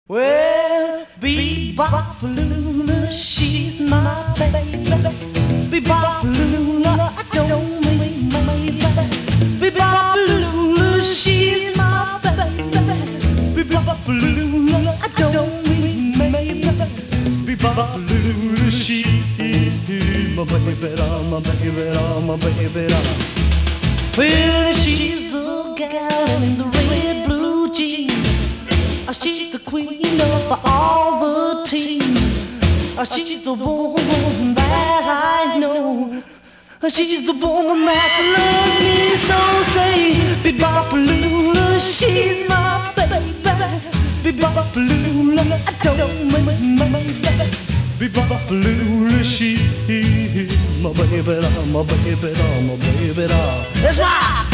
Well, Bebop-a-lula, she's my baby. Bebop-a-lula, I don't mean maybe. Bebop-a-lula, she's my baby. Bebop-a-lula, I don't mean maybe. Bebop-a-lula, she's my baby, my baby, my baby. Well, she's the gal in the red blue jeans. She's the queen of all the team. She's the woman that I know. She's the woman that loves me so. Say, Bebop-a-lula, she's my baby. Bebop-a-lula, I don't mean my baby. Bebop-a-lula, she's my baby, my baby, my baby. Let's rock!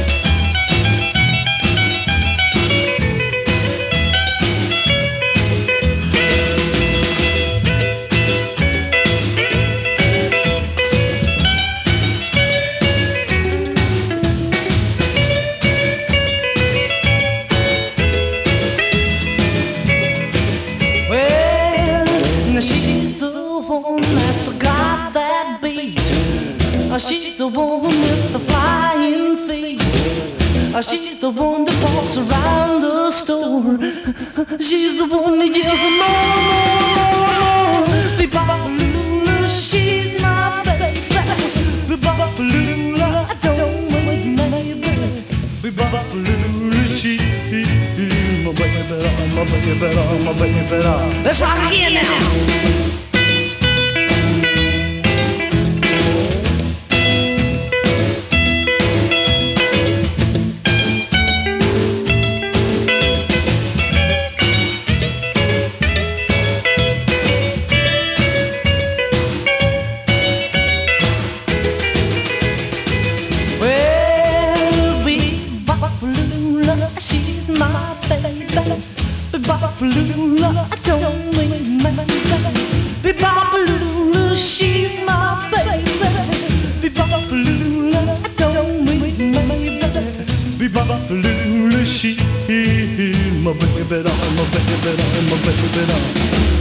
That's got that beat. She's the one with the flying feet. She's the one that walks around the store. She's the one that yells more. Bebop-a-lula, she's my baby. Bebop-a-lula, I don't wait, maybe. Bebop-a-lula, she's my baby, my baby, my baby. Let's rock again now. She's my baby. Bebop-a-lula, I don't mean maybe. Bebop-a-lula, she's my baby. Bebop-a-lula, I don't mean maybe. Bebop-a-lula, she's my baby, my baby, my baby.